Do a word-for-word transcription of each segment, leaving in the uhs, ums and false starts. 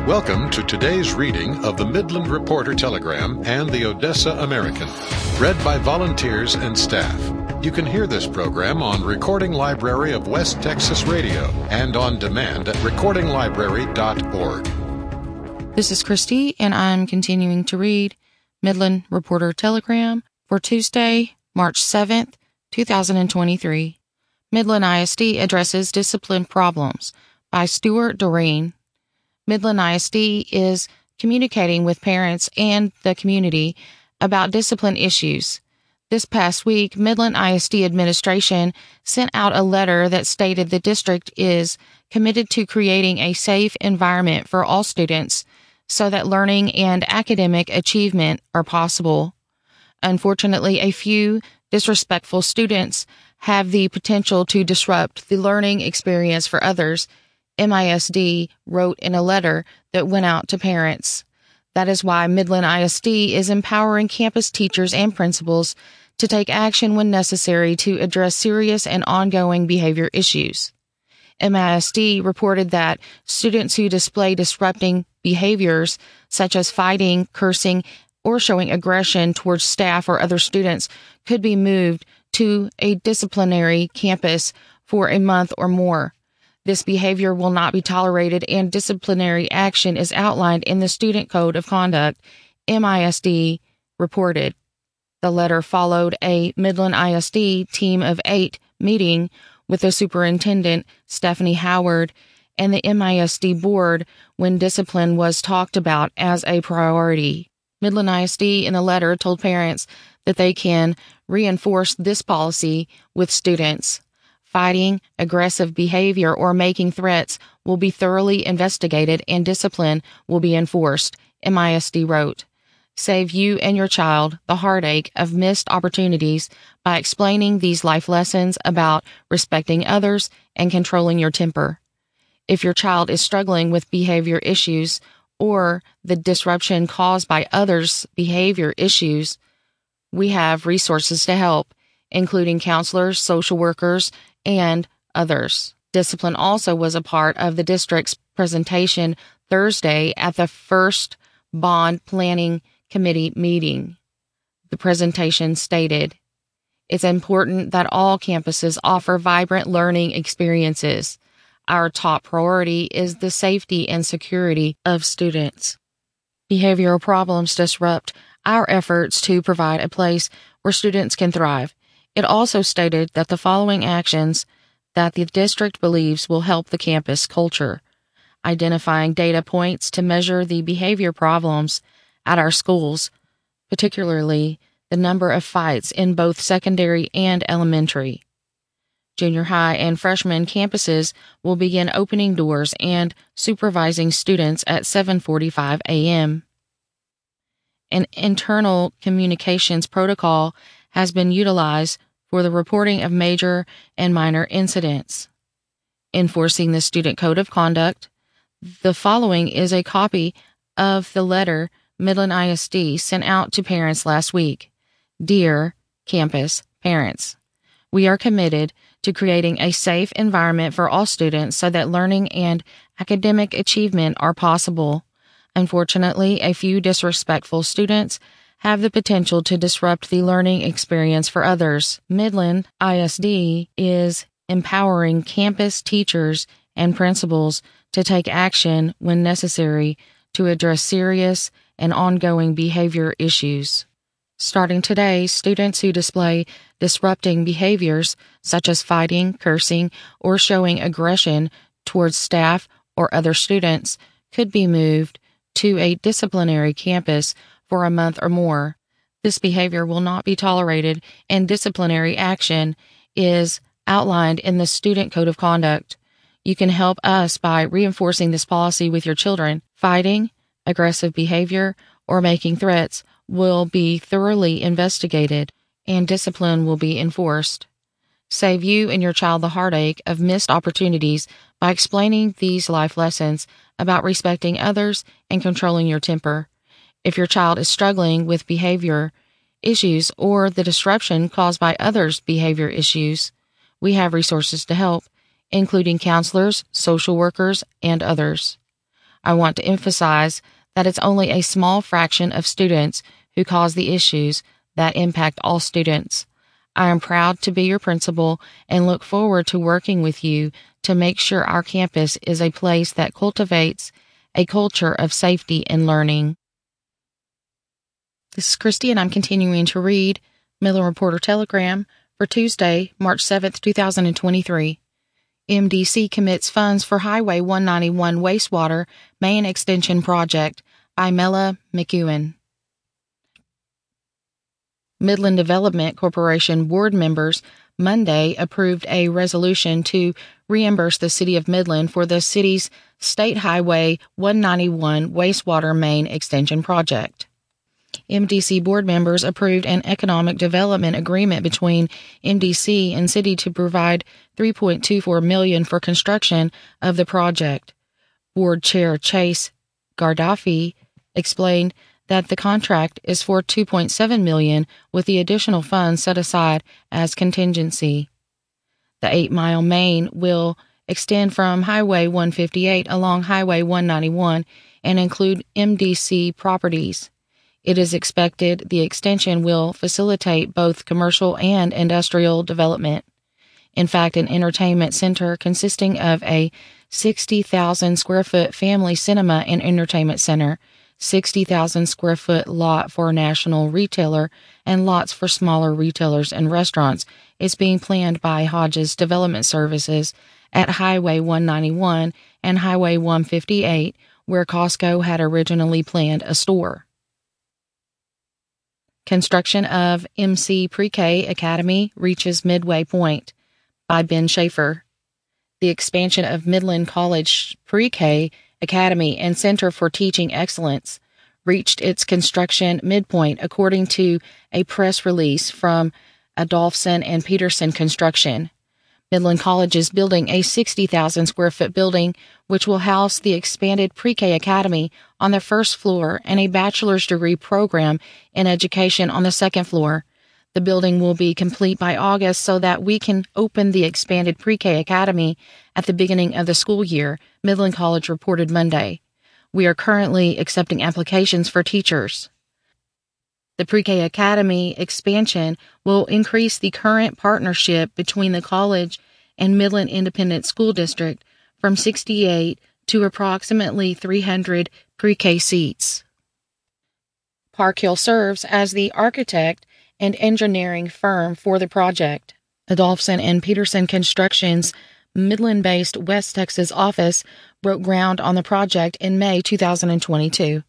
Welcome to today's reading of the Midland Reporter Telegram and the Odessa American, read by volunteers and staff. You can hear this program on Recording Library of West Texas Radio and on demand at recording library dot org. This is Christy, and I'm continuing to read Midland Reporter Telegram for Tuesday, March seventh, two thousand twenty-three. Midland I S D addresses discipline problems by Stuart Doreen. Midland I S D is communicating with parents and the community about discipline issues. This past week, Midland I S D administration sent out a letter that stated the district is committed to creating a safe environment for all students so that learning and academic achievement are possible. Unfortunately, a few disrespectful students have the potential to disrupt the learning experience for others, M I S D wrote in a letter that went out to parents. That is why Midland I S D is empowering campus teachers and principals to take action when necessary to address serious and ongoing behavior issues. M I S D reported that students who display disrupting behaviors, such as fighting, cursing, or showing aggression towards staff or other students, could be moved to a disciplinary campus for a month or more. This behavior will not be tolerated, and disciplinary action is outlined in the Student Code of Conduct, M I S D reported. The letter followed a Midland I S D team of eight meeting with the superintendent, Stephanie Howard, and the M I S D board when discipline was talked about as a priority. Midland I S D in the letter told parents that they can reinforce this policy with students. Fighting, aggressive behavior, or making threats will be thoroughly investigated and discipline will be enforced, M I S D wrote. Save you and your child the heartache of missed opportunities by explaining these life lessons about respecting others and controlling your temper. If your child is struggling with behavior issues or the disruption caused by others' behavior issues, we have resources to help, including counselors, social workers, and others. Discipline also was a part of the district's presentation Thursday at the first Bond Planning Committee meeting. The presentation stated, "It's important that all campuses offer vibrant learning experiences. Our top priority is the safety and security of students. Behavioral problems disrupt our efforts to provide a place where students can thrive." It also stated that the following actions that the district believes will help the campus culture: identifying data points to measure the behavior problems at our schools, particularly the number of fights in both secondary and elementary. Junior high and freshman campuses will begin opening doors and supervising students at seven forty-five a.m. An internal communications protocol has been utilized for the reporting of major and minor incidents. Enforcing the Student Code of Conduct, the following is a copy of the letter Midland I S D sent out to parents last week. Dear campus parents, we are committed to creating a safe environment for all students so that learning and academic achievement are possible. Unfortunately, a few disrespectful students have the potential to disrupt the learning experience for others. Midland I S D is empowering campus teachers and principals to take action when necessary to address serious and ongoing behavior issues. Starting today, students who display disrupting behaviors such as fighting, cursing, or showing aggression towards staff or other students could be moved to a disciplinary campus for a month or more. This behavior will not be tolerated, and disciplinary action is outlined in the Student Code of Conduct. You can help us by reinforcing this policy with your children. Fighting, aggressive behavior, or making threats will be thoroughly investigated, and discipline will be enforced. Save you and your child the heartache of missed opportunities by explaining these life lessons about respecting others and controlling your temper. If your child is struggling with behavior issues or the disruption caused by others' behavior issues, we have resources to help, including counselors, social workers, and others. I want to emphasize that it's only a small fraction of students who cause the issues that impact all students. I am proud to be your principal and look forward to working with you to make sure our campus is a place that cultivates a culture of safety and learning. This is Christy, and I'm continuing to read Midland Reporter Telegram for Tuesday, March seventh, two thousand twenty-three. M D C commits funds for Highway one ninety-one wastewater main extension project by Mela McEwen. Midland Development Corporation board members Monday approved a resolution to reimburse the City of Midland for the city's State Highway one ninety-one wastewater main extension project. M D C board members approved an economic development agreement between M D C and City to provide three point two four million dollars for construction of the project. Board Chair Chase Gardafi explained that the contract is for two point seven million dollars with the additional funds set aside as contingency. The eight-mile main will extend from Highway one fifty-eight along Highway one ninety-one and include M D C properties. It is expected the extension will facilitate both commercial and industrial development. In fact, an entertainment center consisting of a sixty thousand square foot family cinema and entertainment center, sixty thousand square foot lot for a national retailer, and lots for smaller retailers and restaurants is being planned by Hodges Development Services at Highway one ninety-one and Highway one fifty-eight, where Costco had originally planned a store. Construction of M C Pre-K Academy reaches midway point by Ben Schaefer. The expansion of Midland College Pre-K Academy and Center for Teaching Excellence reached its construction midpoint, according to a press release from Adolphson and Peterson Construction. Midland College is building a sixty thousand square foot building, which will house the expanded Pre-K Academy on the first floor and a bachelor's degree program in education on the second floor. The building will be complete by August so that we can open the expanded Pre-K Academy at the beginning of the school year, Midland College reported Monday. We are currently accepting applications for teachers. The Pre-K Academy expansion will increase the current partnership between the college and Midland Independent School District from sixty-eight to approximately three hundred pre-K seats. Park Hill serves as the architect and engineering firm for the project. Adolphson and Peterson Construction's Midland-based West Texas office broke ground on the project in May two thousand twenty-two.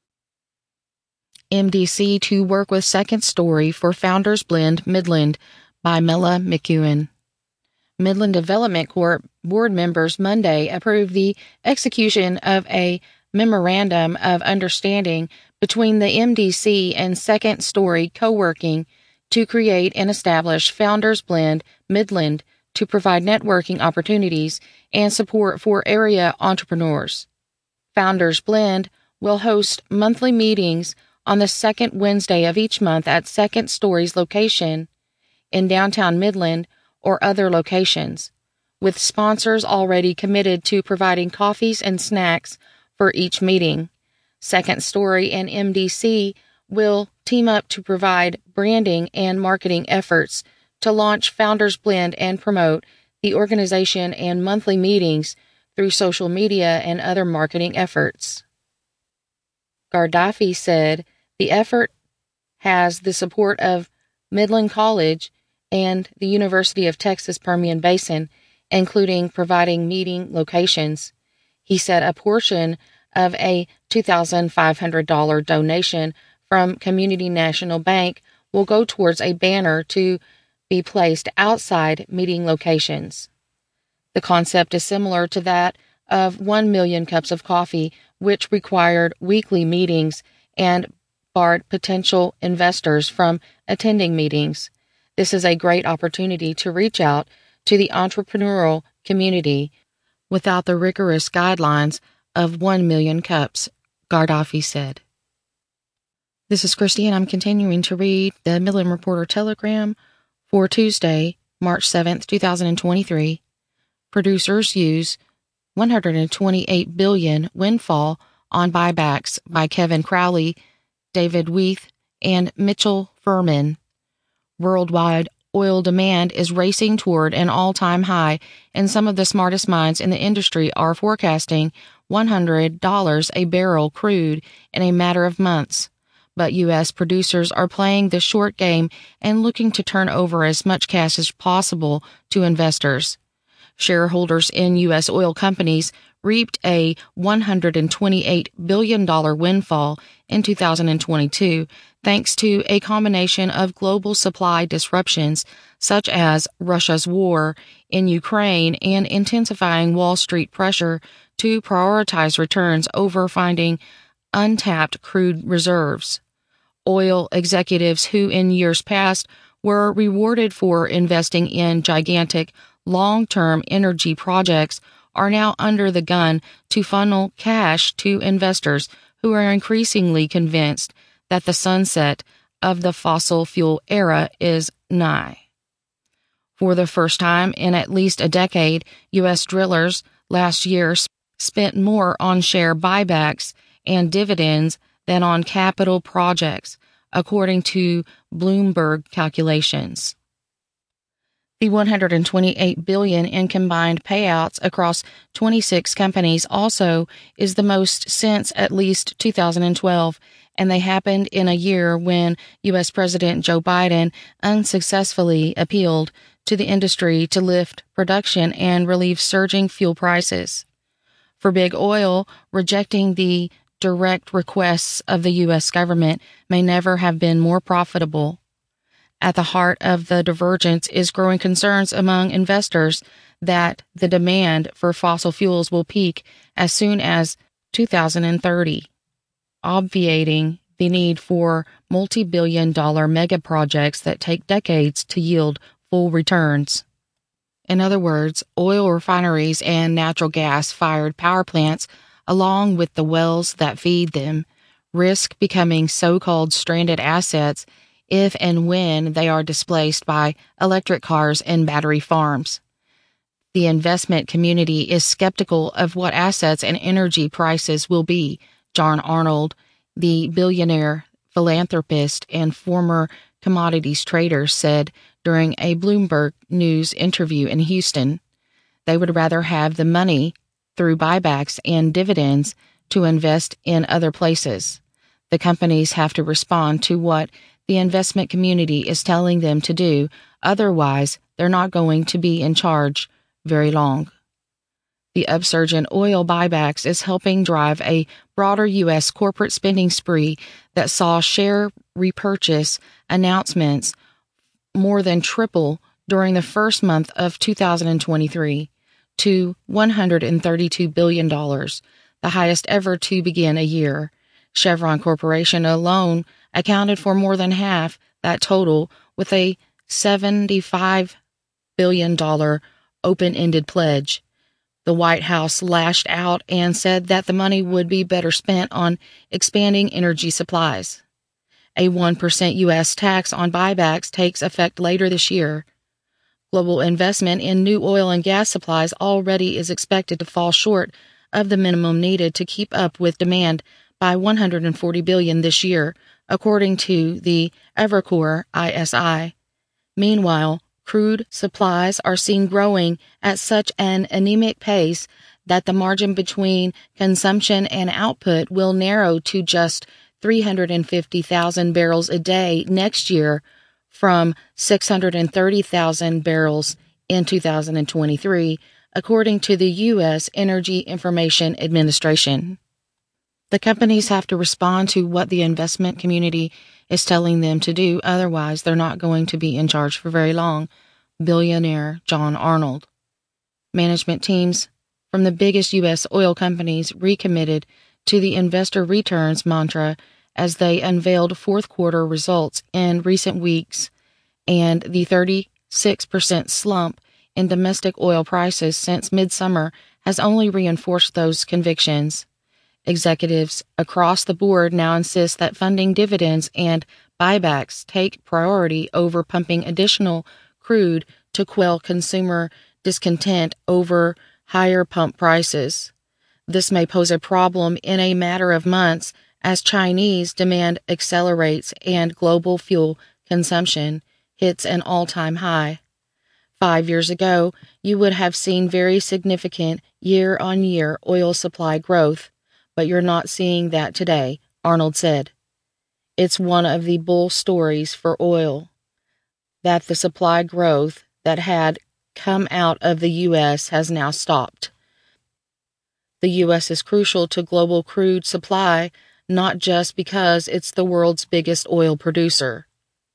M D C to work with Second Story for Founders Blend Midland by Mela McEwen. Midland Development Corp board members Monday approved the execution of a memorandum of understanding between the M D C and Second Story Co-working to create and establish Founders Blend Midland to provide networking opportunities and support for area entrepreneurs. Founders Blend will host monthly meetings on the second Wednesday of each month at Second Story's location in downtown Midland or other locations, with sponsors already committed to providing coffees and snacks for each meeting. Second Story and M D C will team up to provide branding and marketing efforts to launch Founders Blend and promote the organization and monthly meetings through social media and other marketing efforts. Gardafi said the effort has the support of Midland College and the University of Texas Permian Basin, including providing meeting locations. He said a portion of a two thousand five hundred dollars donation from Community National Bank will go towards a banner to be placed outside meeting locations. The concept is similar to that of one million cups of coffee, which required weekly meetings and barred potential investors from attending meetings. This is a great opportunity to reach out to the entrepreneurial community without the rigorous guidelines of one million cups, Gardafi said. This is Christy, and I'm continuing to read the Midland Reporter Telegram for Tuesday, March seventh, two thousand twenty-three. Producers use one hundred twenty-eight billion dollars windfall on buybacks by Kevin Crowley, David Weiss, and Mitchell Furman. Worldwide oil demand is racing toward an all-time high, and some of the smartest minds in the industry are forecasting one hundred dollars a barrel crude in a matter of months. But U S producers are playing the short game and looking to turn over as much cash as possible to investors. Shareholders in U S oil companies reaped a one hundred twenty-eight billion dollars windfall in two thousand twenty-two thanks to a combination of global supply disruptions such as Russia's war in Ukraine and intensifying Wall Street pressure to prioritize returns over finding untapped crude reserves. Oil executives who in years past were rewarded for investing in gigantic long-term energy projects are now under the gun to funnel cash to investors who are increasingly convinced that the sunset of the fossil fuel era is nigh. For the first time in at least a decade, U S drillers last year spent more on share buybacks and dividends than on capital projects, according to Bloomberg calculations. The one hundred twenty-eight billion dollars in combined payouts across twenty-six companies also is the most since at least two thousand twelve, and they happened in a year when U S President Joe Biden unsuccessfully appealed to the industry to lift production and relieve surging fuel prices. For Big Oil, rejecting the direct requests of the U S government may never have been more profitable. At the heart of the divergence is growing concerns among investors that the demand for fossil fuels will peak as soon as two thousand thirty, obviating the need for multi-billion dollar mega projects that take decades to yield full returns. In other words, oil refineries and natural gas-fired power plants, along with the wells that feed them, risk becoming so-called stranded assets if and when they are displaced by electric cars and battery farms. The investment community is skeptical of what assets and energy prices will be, John Arnold, the billionaire philanthropist and former commodities trader, said during a Bloomberg News interview in Houston. They would rather have the money through buybacks and dividends to invest in other places. The companies have to respond to what the investment community is telling them to do, otherwise they're not going to be in charge very long. The upsurge in oil buybacks is helping drive a broader U S corporate spending spree that saw share repurchase announcements more than triple during the first month of two thousand twenty-three to one hundred thirty-two billion dollars, the highest ever to begin a year. Chevron Corporation alone accounted for more than half that total with a seventy-five billion dollars open-ended pledge. The White House lashed out and said that the money would be better spent on expanding energy supplies. A one percent U S tax on buybacks takes effect later this year. Global investment in new oil and gas supplies already is expected to fall short of the minimum needed to keep up with demand by one hundred forty billion dollars this year, according to the Evercore I S I. Meanwhile, crude supplies are seen growing at such an anemic pace that the margin between consumption and output will narrow to just three hundred fifty thousand barrels a day next year from six hundred thirty thousand barrels in two thousand twenty-three, according to the U S Energy Information Administration. The companies have to respond to what the investment community is telling them to do, otherwise they're not going to be in charge for very long, billionaire John Arnold. Management teams from the biggest U S oil companies recommitted to the investor returns mantra as they unveiled fourth quarter results in recent weeks, and the thirty-six percent slump in domestic oil prices since midsummer has only reinforced those convictions. Executives across the board now insist that funding dividends and buybacks take priority over pumping additional crude to quell consumer discontent over higher pump prices. This may pose a problem in a matter of months as Chinese demand accelerates and global fuel consumption hits an all-time high. Five years ago, you would have seen very significant year-on-year oil supply growth, but you're not seeing that today, Arnold said. It's one of the bull stories for oil, that the supply growth that had come out of the U S has now stopped. The U S is crucial to global crude supply, not just because it's the world's biggest oil producer.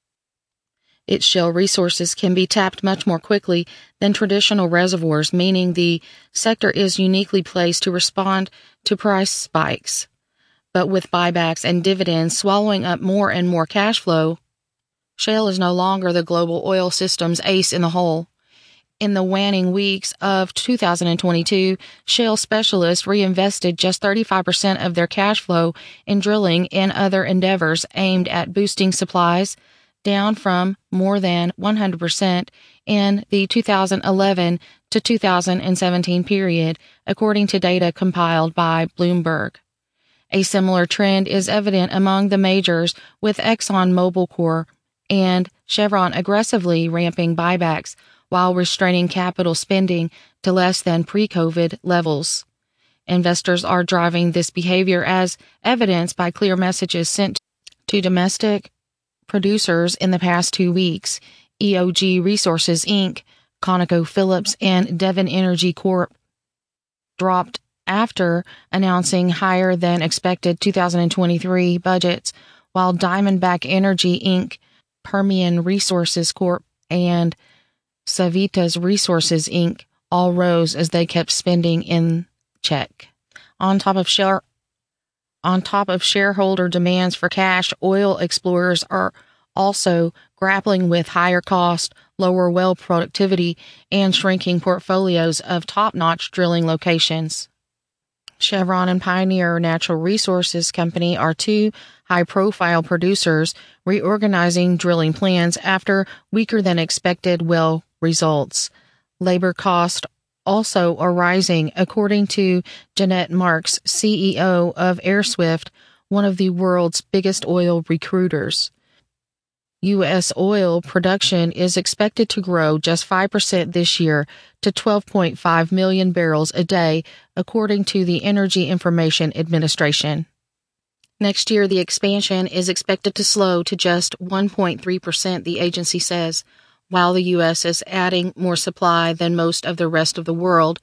Its shale resources can be tapped much more quickly than traditional reservoirs, meaning the sector is uniquely placed to respond to price spikes. But with buybacks and dividends swallowing up more and more cash flow, shale is no longer the global oil system's ace in the hole. In the waning weeks of two thousand twenty-two, shale specialists reinvested just thirty-five percent of their cash flow in drilling and other endeavors aimed at boosting supplies, down from more than one hundred percent in the two thousand eleven to two thousand seventeen period, according to data compiled by Bloomberg. A similar trend is evident among the majors, with ExxonMobil Corp and Chevron aggressively ramping buybacks while restraining capital spending to less than pre-COVID levels. Investors are driving this behavior as evidenced by clear messages sent to domestic producers in the past two weeks. E O G Resources, Incorporated, ConocoPhillips, and Devon Energy Corp dropped after announcing higher than expected two thousand twenty-three budgets, while Diamondback Energy, Incorporated, Permian Resources Corp, and Savitas Resources, Incorporated all rose as they kept spending in check. On top of share, on top of shareholder demands for cash, oil explorers are also grappling with higher cost, lower well productivity, and shrinking portfolios of top-notch drilling locations. Chevron and Pioneer Natural Resources Company are two high-profile producers reorganizing drilling plans after weaker-than-expected well results. Labor costs also are rising, according to Jeanette Marks, C E O of AirSwift, one of the world's biggest oil recruiters. U S oil production is expected to grow just five percent this year to twelve point five million barrels a day, according to the Energy Information Administration. Next year, the expansion is expected to slow to just one point three percent, the agency says. While the U S is adding more supply than most of the rest of the world,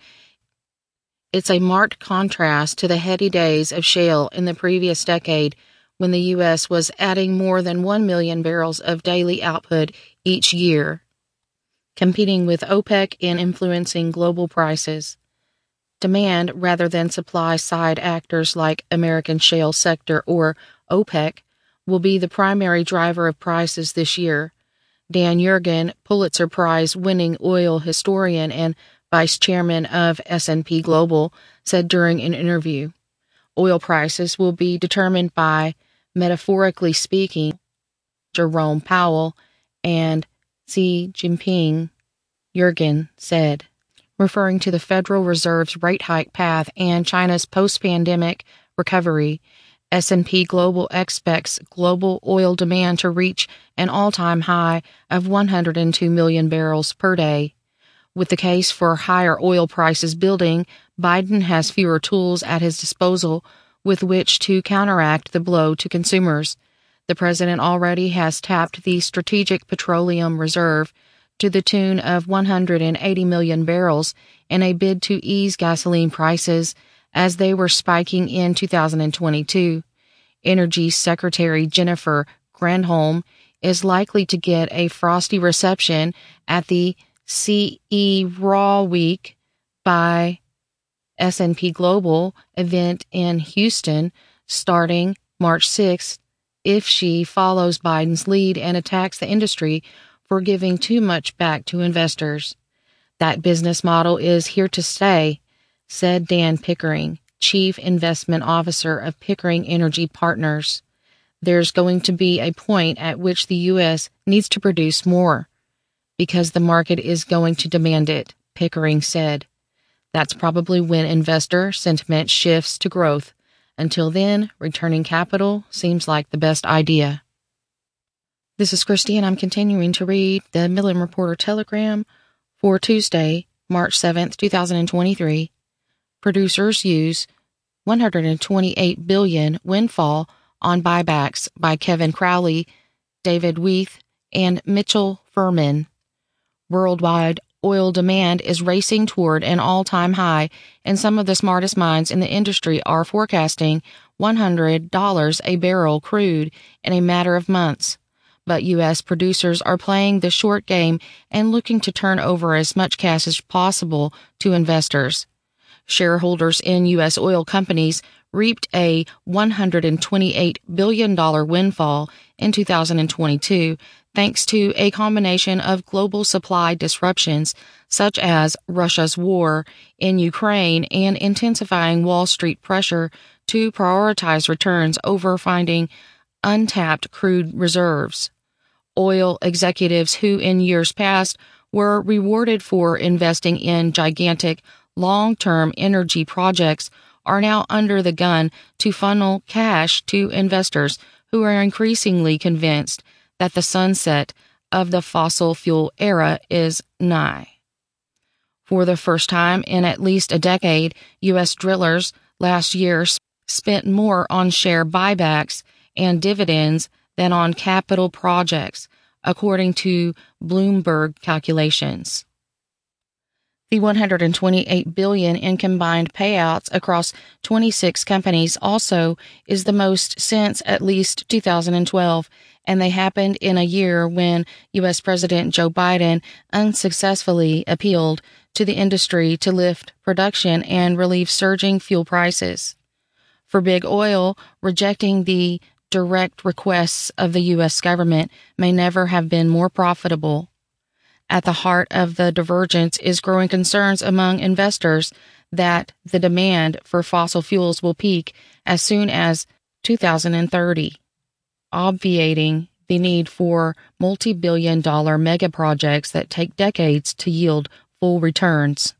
it's a marked contrast to the heady days of shale in the previous decade, when the U S was adding more than one million barrels of daily output each year, competing with OPEC and influencing global prices. Demand, rather than supply-side actors like American Shale Sector or OPEC, will be the primary driver of prices this year. Dan Yergin, Pulitzer Prize-winning oil historian and vice chairman of S and P Global, said during an interview, "Oil prices will be determined by, metaphorically speaking, Jerome Powell and Xi Jinping," Yergin said, referring to the Federal Reserve's rate hike path and China's post-pandemic recovery. S and P Global expects global oil demand to reach an all-time high of one hundred two million barrels per day. With the case for higher oil prices building, Biden has fewer tools at his disposal with which to counteract the blow to consumers. The president already has tapped the Strategic Petroleum Reserve to the tune of one hundred eighty million barrels in a bid to ease gasoline prices as they were spiking in two thousand twenty-two. Energy Secretary Jennifer Granholm is likely to get a frosty reception at the C E Raw Week by S and P Global event in Houston starting March sixth if she follows Biden's lead and attacks the industry for giving too much back to investors. That business model is here to stay, said Dan Pickering, Chief Investment Officer of Pickering Energy Partners. There's going to be a point at which the U S needs to produce more, because the market is going to demand it, Pickering said. That's probably when investor sentiment shifts to growth. Until then, returning capital seems like the best idea. This is Christy, and I'm continuing to read the Midland Reporter Telegram for Tuesday, March seventh, twenty twenty-three. Producers use one hundred twenty-eight billion dollars windfall on buybacks by Kevin Crowley, David Weith, and Mitchell Furman. Worldwide oil demand is racing toward an all-time high, and some of the smartest minds in the industry are forecasting one hundred dollars a barrel crude in a matter of months. But U S producers are playing the short game and looking to turn over as much cash as possible to investors. Shareholders in U S oil companies reaped a one hundred twenty-eight billion dollars windfall in two thousand twenty-two thanks to a combination of global supply disruptions such as Russia's war in Ukraine and intensifying Wall Street pressure to prioritize returns over finding untapped crude reserves. Oil executives who in years past were rewarded for investing in gigantic long-term energy projects are now under the gun to funnel cash to investors who are increasingly convinced that the sunset of the fossil fuel era is nigh. For the first time in at least a decade, U S drillers last year spent more on share buybacks and dividends than on capital projects, according to Bloomberg calculations. The one hundred twenty-eight billion dollars in combined payouts across twenty-six companies also is the most since at least two thousand twelve, and they happened in a year when U S President Joe Biden unsuccessfully appealed to the industry to lift production and relieve surging fuel prices. For Big Oil, rejecting the direct requests of the U S government may never have been more profitable. At the heart of the divergence is growing concerns among investors that the demand for fossil fuels will peak as soon as two thousand thirty, obviating the need for multi-billion dollar mega projects that take decades to yield full returns.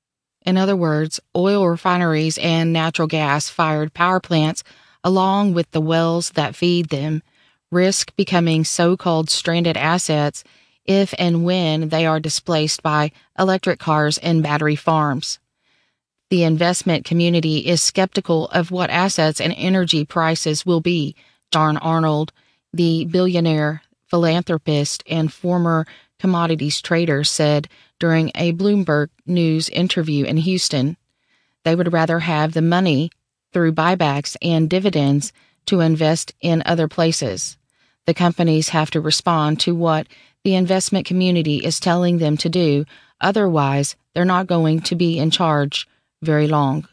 In other words, oil refineries and natural gas-fired power plants, along with the wells that feed them, risk becoming so-called stranded assets if and when they are displaced by electric cars and battery farms. The investment community is skeptical of what assets and energy prices will be, John Arnold, the billionaire philanthropist and former commodities trader, said during a Bloomberg News interview in Houston. They would rather have the money through buybacks and dividends to invest in other places. The companies have to respond to what the investment community is telling them to do, otherwise they're not going to be in charge very long.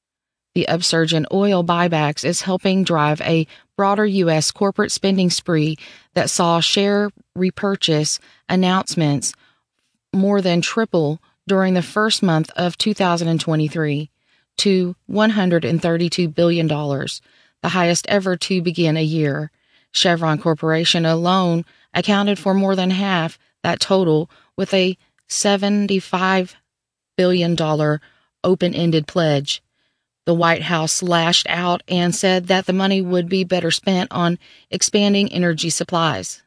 The upsurge in oil buybacks is helping drive a broader U S corporate spending spree that saw share repurchase announcements more than triple during the first month of two thousand twenty-three to one hundred thirty-two billion dollars, the highest ever to begin a year. Chevron Corporation alone accounted for more than half that total with a seventy-five billion dollars open-ended pledge. The White House lashed out and said that the money would be better spent on expanding energy supplies.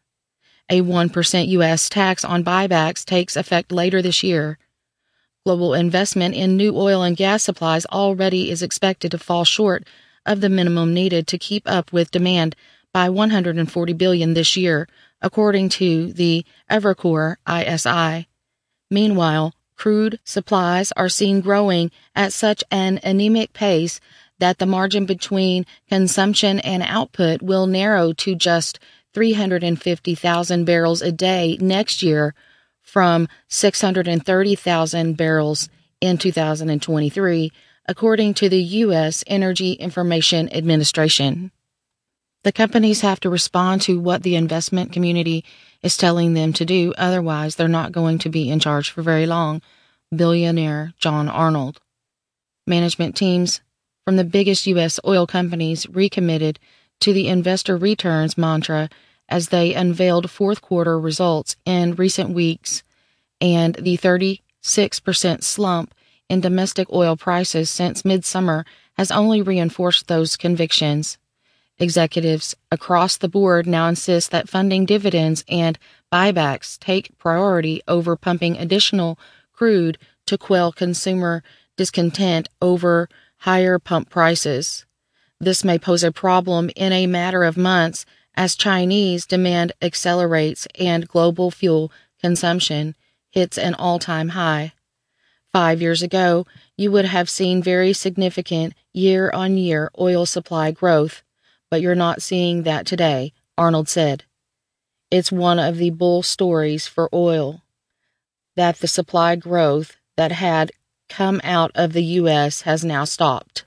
A one percent U S tax on buybacks takes effect later this year. Global investment in new oil and gas supplies already is expected to fall short of the minimum needed to keep up with demand by one hundred forty billion dollars this year, according to the Evercore I S I. Meanwhile, crude supplies are seen growing at such an anemic pace that the margin between consumption and output will narrow to just three hundred fifty thousand barrels a day next year from six hundred thirty thousand barrels in two thousand twenty-three, according to the U S Energy Information Administration. The companies have to respond to what the investment community is telling them to do, otherwise they're not going to be in charge for very long, billionaire John Arnold. Management teams from the biggest U S oil companies recommitted to the investor returns mantra as they unveiled fourth quarter results in recent weeks, and the thirty-six percent slump in domestic oil prices since midsummer has only reinforced those convictions. Executives across the board now insist that funding dividends and buybacks take priority over pumping additional crude to quell consumer discontent over higher pump prices. This may pose a problem in a matter of months as Chinese demand accelerates and global fuel consumption hits an all-time high. Five years ago, you would have seen very significant year-on-year oil supply growth, but you're not seeing that today, Arnold said. It's one of the bull stories for oil, that the supply growth that had come out of the U S has now stopped.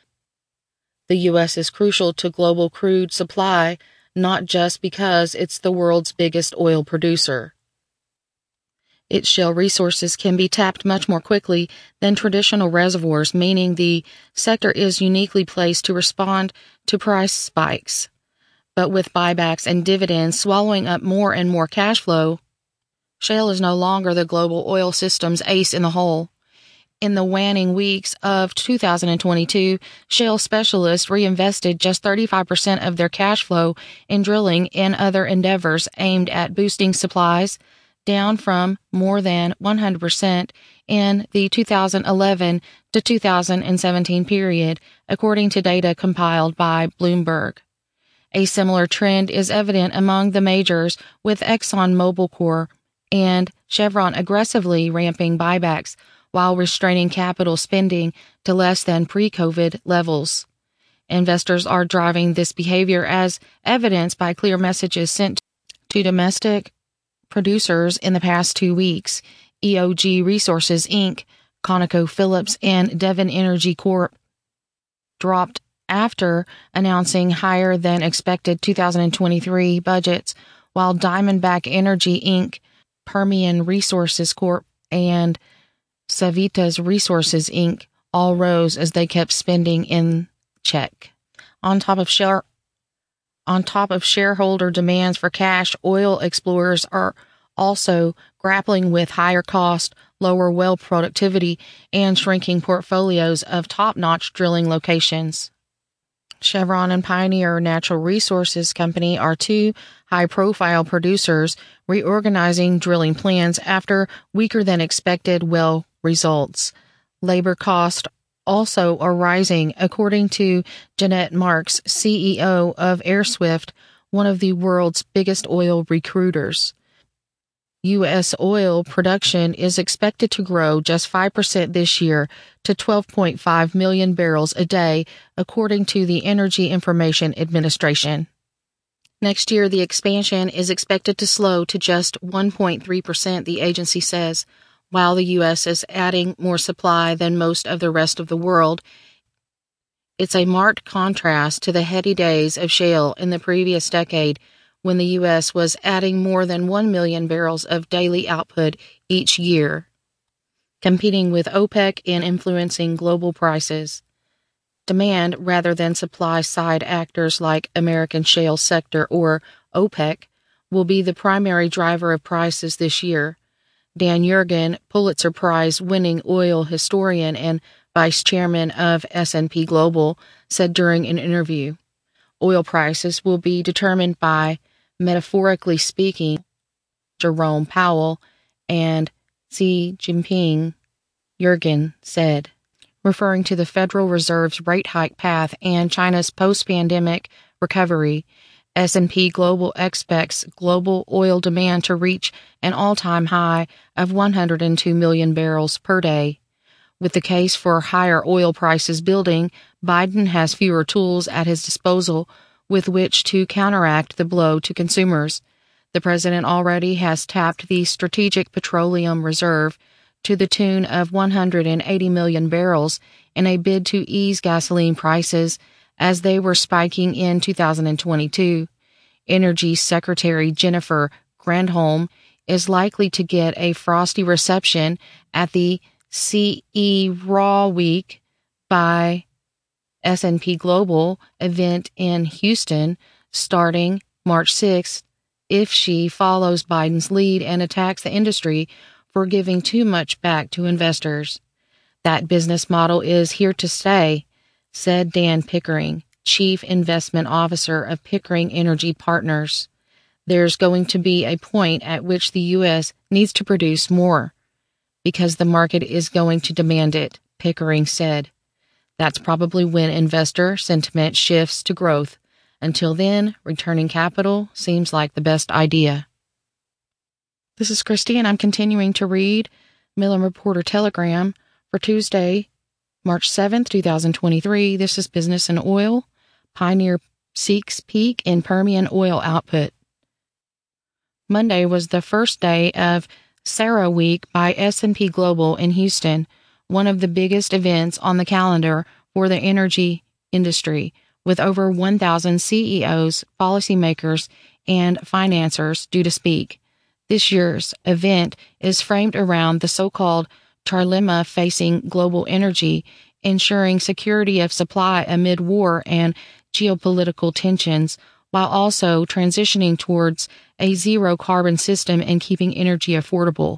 The U S is crucial to global crude supply, not just because it's the world's biggest oil producer. Its shale resources can be tapped much more quickly than traditional reservoirs, meaning the sector is uniquely placed to respond to price spikes. But with buybacks and dividends swallowing up more and more cash flow, shale is no longer the global oil system's ace in the hole. In the waning weeks of two thousand twenty-two, shale specialists reinvested just thirty-five percent of their cash flow in drilling and other endeavors aimed at boosting supplies, down from more than one hundred percent in the two thousand eleven to two thousand seventeen period, according to data compiled by Bloomberg. A similar trend is evident among the majors, with ExxonMobil Corp and Chevron aggressively ramping buybacks while restraining capital spending to less than pre-COVID levels. Investors are driving this behavior as evidenced by clear messages sent to domestic producers in the past two weeks. E O G Resources, Incorporated, ConocoPhillips, and Devon Energy Corp dropped after announcing higher than expected two thousand twenty-three budgets, while Diamondback Energy, Incorporated, Permian Resources Corp, and Savitas Resources, Incorporated all rose as they kept spending in check. On top of share, on top of shareholder demands for cash, oil explorers are also grappling with higher cost, lower well productivity, and shrinking portfolios of top-notch drilling locations. Chevron and Pioneer Natural Resources Company are two high-profile producers reorganizing drilling plans after weaker-than-expected well results. Labor costs also are rising, according to Jeanette Marks, C E O of AirSwift, one of the world's biggest oil recruiters. U S oil production is expected to grow just five percent this year to twelve point five million barrels a day, according to the Energy Information Administration. Next year, the expansion is expected to slow to just one point three percent, the agency says. While the U S is adding more supply than most of the rest of the world, it's a marked contrast to the heady days of shale in the previous decade, when the U S was adding more than one million barrels of daily output each year, competing with OPEC and influencing global prices. Demand rather than supply-side actors like American Shale Sector or OPEC will be the primary driver of prices this year. Dan Yergin, Pulitzer Prize-winning oil historian and vice chairman of S and P Global, said during an interview, oil prices will be determined by, metaphorically speaking, Jerome Powell and Xi Jinping, Yergin said, referring to the Federal Reserve's rate hike path and China's post-pandemic recovery. S and P Global expects global oil demand to reach an all-time high of one hundred two million barrels per day. With the case for higher oil prices building, Biden has fewer tools at his disposal with which to counteract the blow to consumers. The president already has tapped the Strategic Petroleum Reserve to the tune of one hundred eighty million barrels in a bid to ease gasoline prices as they were spiking in two thousand twenty-two. Energy Secretary Jennifer Granholm is likely to get a frosty reception at the C E Raw Week by S and P Global event in Houston starting March sixth if she follows Biden's lead and attacks the industry for giving too much back to investors. That business model is here to stay, said Dan Pickering, Chief Investment Officer of Pickering Energy Partners. There's going to be a point at which the U S needs to produce more, because the market is going to demand it, Pickering said. That's probably when investor sentiment shifts to growth. Until then, returning capital seems like the best idea. This is Christy, and I'm continuing to read Midland Reporter Telegram for Tuesday, March seventh, twenty twenty-three. This is Business and Oil. Pioneer seeks peak in Permian oil output. Monday was the first day of Sarah Week by S and P Global in Houston, one of the biggest events on the calendar for the energy industry, with over one thousand C E Os, policymakers, and financiers due to speak. This year's event is framed around the so-called trilemma facing global energy, ensuring security of supply amid war and geopolitical tensions, while also transitioning towards a zero-carbon system and keeping energy affordable.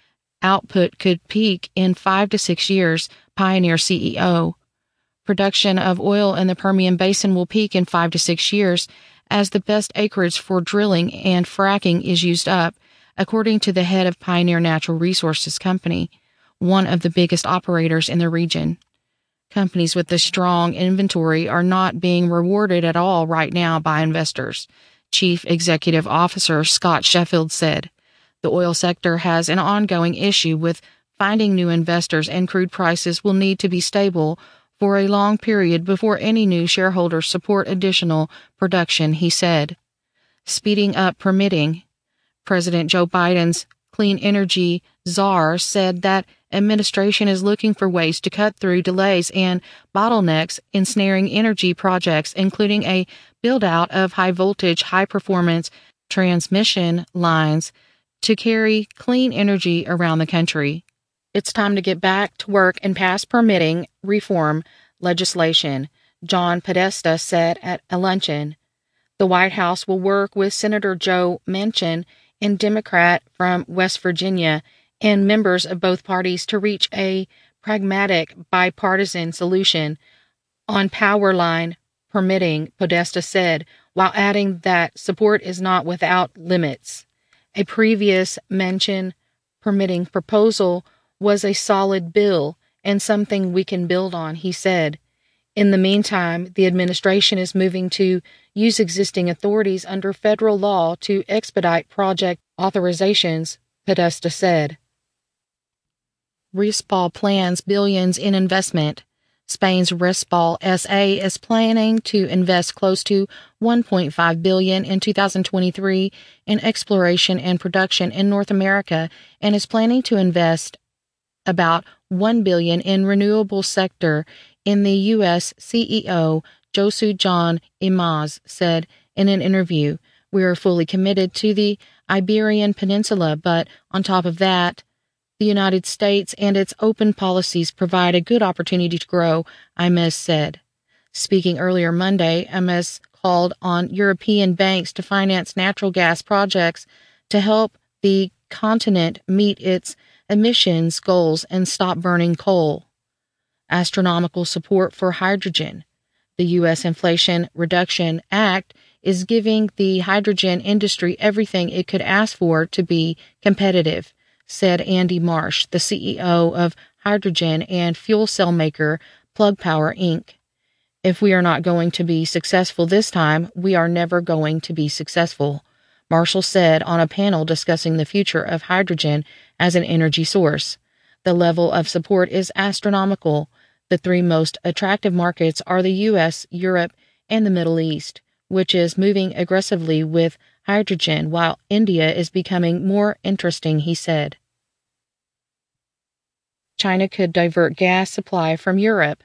Output could peak in five to six years, Pioneer C E O. Production of oil in the Permian Basin will peak in five to six years as the best acreage for drilling and fracking is used up, according to the head of Pioneer Natural Resources Company, one of the biggest operators in the region. Companies with a strong inventory are not being rewarded at all right now by investors, Chief Executive Officer Scott Sheffield said. The oil sector has an ongoing issue with finding new investors, and crude prices will need to be stable for a long period before any new shareholders support additional production, he said. Speeding up permitting. President Joe Biden's clean energy czar said that administration is looking for ways to cut through delays and bottlenecks ensnaring energy projects, including a build-out of high-voltage, high-performance transmission lines to carry clean energy around the country. It's time to get back to work and pass permitting reform legislation, John Podesta said at a luncheon. The White House will work with Senator Joe Manchin, and Democrat from West Virginia, and members of both parties to reach a pragmatic bipartisan solution on power line permitting, Podesta said, while adding that support is not without limits. A previous Manchin permitting proposal was a solid bill and something we can build on, he said. In the meantime, the administration is moving to use existing authorities under federal law to expedite project authorizations, Podesta said. Respal plans billions in investment. Spain's Respal S A is planning to invest close to one point five billion dollars in two thousand twenty-three in exploration and production in North America, and is planning to invest about one billion dollars in renewable sector in the U S, C E O Josu John Imaz said in an interview. We are fully committed to the Iberian Peninsula, but on top of that, the United States and its open policies provide a good opportunity to grow, Imaz said. Speaking earlier Monday, Imaz called on European banks to finance natural gas projects to help the continent meet its emissions goals and stop burning coal. Astronomical support for hydrogen. The U S Inflation Reduction Act is giving the hydrogen industry everything it could ask for to be competitive, said Andy Marsh, the C E O of hydrogen and fuel cell maker Plug Power, Incorporated. If we are not going to be successful this time, we are never going to be successful, Marshall said on a panel discussing the future of hydrogen as an energy source. The level of support is astronomical. The three most attractive markets are the U S, Europe, and the Middle East, which is moving aggressively with hydrogen, while India is becoming more interesting, he said. China could divert gas supply from Europe.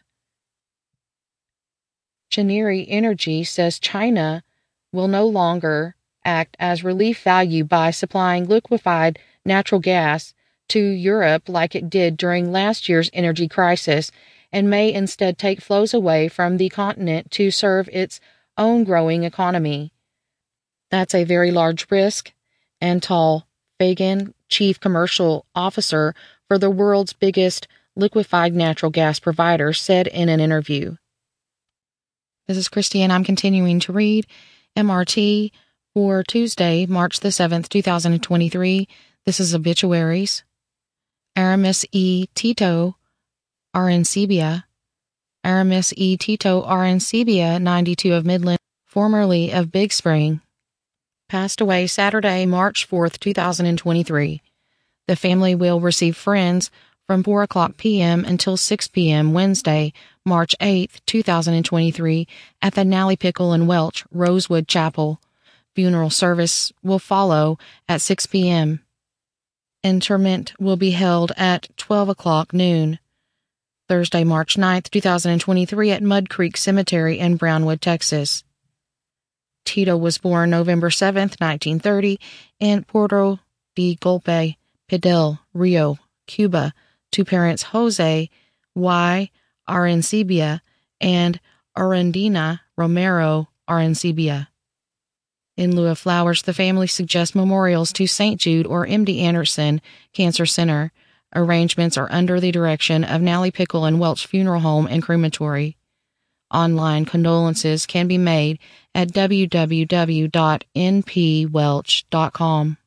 Chineri Energy says China will no longer act as relief value by supplying liquefied natural gas to Europe like it did during last year's energy crisis, and may instead take flows away from the continent to serve its own growing economy. That's a very large risk, Antal Fagan, chief commercial officer for the world's biggest liquefied natural gas provider, said in an interview. This is Christy, and I'm continuing to read M R T for Tuesday, March the seventh, two thousand twenty-three. This is obituaries. Aramis E. Tito, Arancibia. Aramis E. Tito Arancibia, ninety-two, of Midland, formerly of Big Spring, passed away Saturday, March fourth, two thousand twenty-three. The family will receive friends from four o'clock p.m. until six p.m. Wednesday, March eighth, two thousand twenty-three, at the Nally Pickle and Welch Rosewood Chapel. Funeral service will follow at six p.m. Interment will be held at twelve o'clock noon. Thursday, March ninth, two thousand twenty-three, at Mud Creek Cemetery in Brownwood, Texas. Tito was born November seventh, nineteen thirty, in Puerto de Golpe, Pidel, Rio, Cuba, to parents Jose Y. Arancibia and Arundina Romero Arancibia. In lieu of flowers, the family suggests memorials to Saint Jude or M D Anderson Cancer Center. Arrangements are under the direction of Nally Pickle and Welch Funeral Home and Crematory. Online condolences can be made at w w w dot n p welch dot com.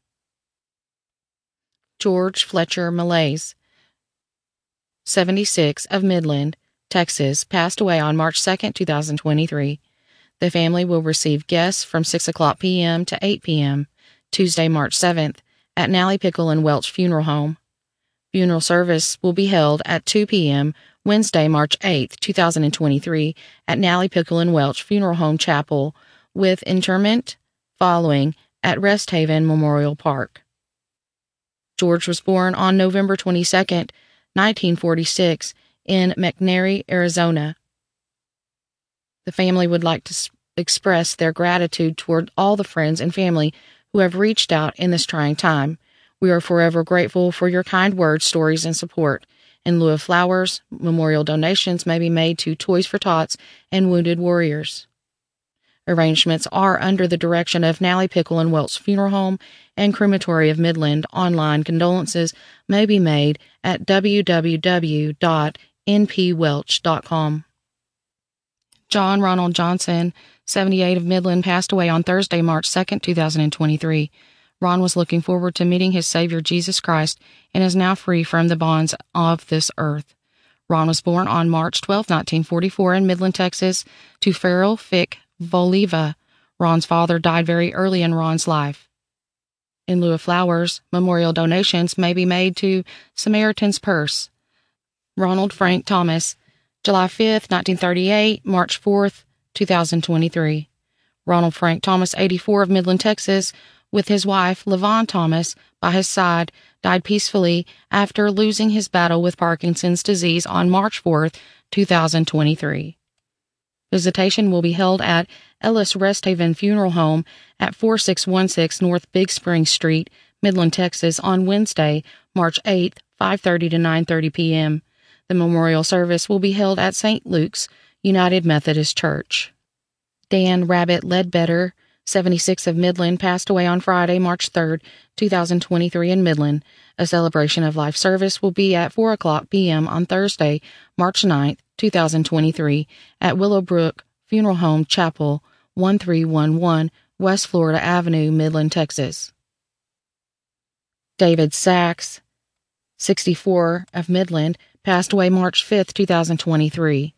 George Fletcher Malaise, seventy-six, of Midland, Texas, passed away on March second, two thousand twenty-three. The family will receive guests from six o'clock p.m. to eight p.m. Tuesday, March seventh, at Nally Pickle and Welch Funeral Home. Funeral service will be held at two p.m. Wednesday, March eighth, two thousand twenty-three, at Nally Pickle and Welch Funeral Home Chapel, with interment following at Rest Haven Memorial Park. George was born on November twenty-second, nineteen forty-six, in McNairy, Arizona. The family would like to express their gratitude toward all the friends and family who have reached out in this trying time. We are forever grateful for your kind words, stories, and support. In lieu of flowers, memorial donations may be made to Toys for Tots and Wounded Warriors. Arrangements are under the direction of Nally Pickle and Welch Funeral Home and Crematory of Midland. Online condolences may be made at w w w dot n p welch dot com. John Ronald Johnson, seventy-eight, of Midland, passed away on Thursday, March second, two thousand twenty-three. Ron was looking forward to meeting his Savior Jesus Christ and is now free from the bonds of this earth. Ron was born on March twelfth, nineteen forty-four, in Midland, Texas, to Farrell Fick Voliva. Ron's father died very early in Ron's life. In lieu of flowers, memorial donations may be made to Samaritan's Purse. Ronald Frank Thomas, July fifth, nineteen thirty-eight, March fourth, two thousand twenty-three. Ronald Frank Thomas, eighty-four, of Midland, Texas, with his wife, Levon Thomas, by his side, died peacefully after losing his battle with Parkinson's disease on March fourth, two thousand twenty-three. Visitation will be held at Ellis Rest Haven Funeral Home at forty-six sixteen North Big Spring Street, Midland, Texas, on Wednesday, March eighth, five thirty to nine thirty p.m. The memorial service will be held at Saint Luke's United Methodist Church. Dan Rabbit Ledbetter, seventy-six, of Midland, passed away on Friday, March third, two thousand twenty-three, in Midland. A celebration of life service will be at four o'clock p.m. on Thursday, March ninth, two thousand twenty-three, at Willowbrook Funeral Home Chapel, thirteen eleven West Florida Avenue, Midland, Texas. David Sachs, sixty-four, of Midland, passed away March fifth, two thousand twenty-three.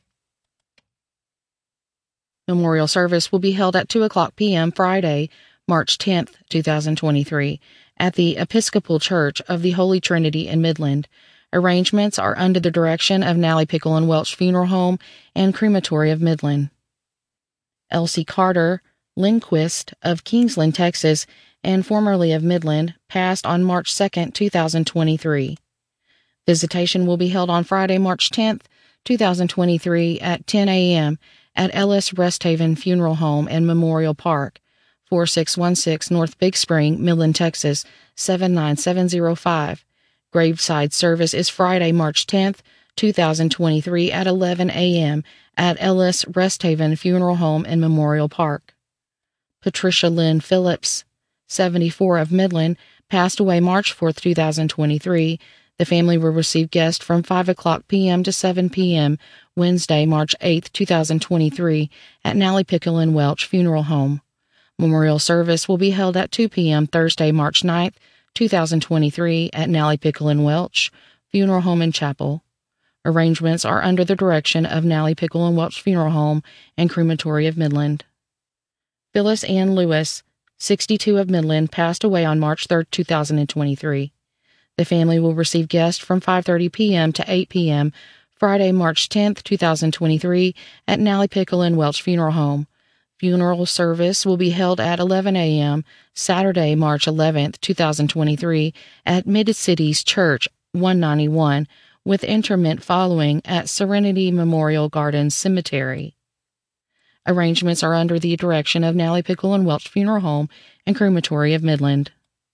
Memorial service will be held at two o'clock p.m. Friday, March tenth, two thousand twenty-three, at the Episcopal Church of the Holy Trinity in Midland. Arrangements are under the direction of Nally Pickle and Welch Funeral Home and Crematory of Midland. Elsie Carter Lindquist, of Kingsland, Texas, and formerly of Midland, passed on March second, two thousand twenty-three. Visitation will be held on Friday, March tenth, two thousand twenty-three, at ten a.m. at Ellis Rest Haven Funeral Home and Memorial Park, forty-six sixteen North Big Spring, Midland, Texas, seven nine seven zero five. Graveside service is Friday, March tenth, two thousand twenty-three, at eleven a.m. at Ellis Rest Haven Funeral Home and Memorial Park. Patricia Lynn Phillips, seventy-four, of Midland, passed away March fourth, two thousand twenty-three. The family will receive guests from five o'clock p.m. to seven p.m. Wednesday, March eighth, twenty twenty-three at Nally Pickle and Welch Funeral Home. Memorial service will be held at two p.m. Thursday, March ninth, twenty twenty-three at Nally Pickle and Welch Funeral Home and Chapel. Arrangements are under the direction of Nally Pickle and Welch Funeral Home and Crematory of Midland. Phyllis Ann Lewis, sixty-two, of Midland, passed away on March third, twenty twenty-three. The family will receive guests from five thirty p.m. to eight p.m. Friday, March tenth, twenty twenty-three at Nally Pickle and Welch Funeral Home. Funeral service will be held at eleven a.m. Saturday, March eleventh, twenty twenty-three at Mid-Cities Church, one ninety-one, with interment following at Serenity Memorial Gardens Cemetery. Arrangements are under the direction of Nally Pickle and Welch Funeral Home and Crematory of Midland.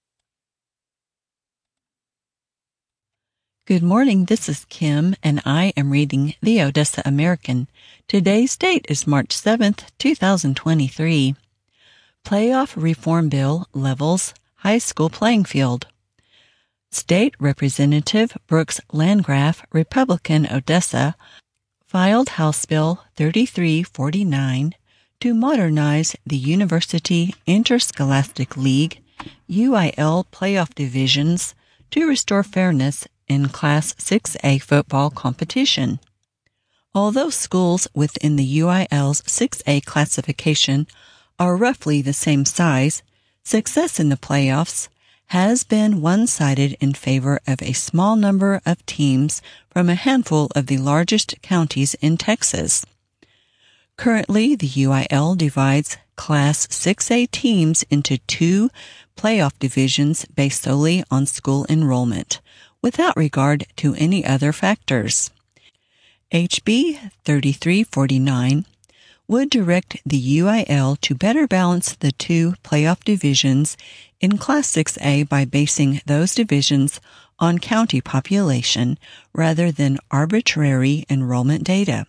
Good morning, this is Kim, and I am reading the Odessa American. Today's date is March seventh, twenty twenty-three. Playoff Reform Bill levels high school playing field. State Representative Brooks Landgraf, Republican, Odessa, filed House Bill thirty-three forty-nine to modernize the University Interscholastic League U I L playoff divisions to restore fairness in Class six A football competition. Although schools within the U I L's six A classification are roughly the same size, success in the playoffs has been one-sided in favor of a small number of teams from a handful of the largest counties in Texas. Currently, the U I L divides Class six A teams into two playoff divisions based solely on school enrollment, without regard to any other factors. H B thirty-three forty-nine would direct the U I L to better balance the two playoff divisions in Class six A by basing those divisions on county population rather than arbitrary enrollment data.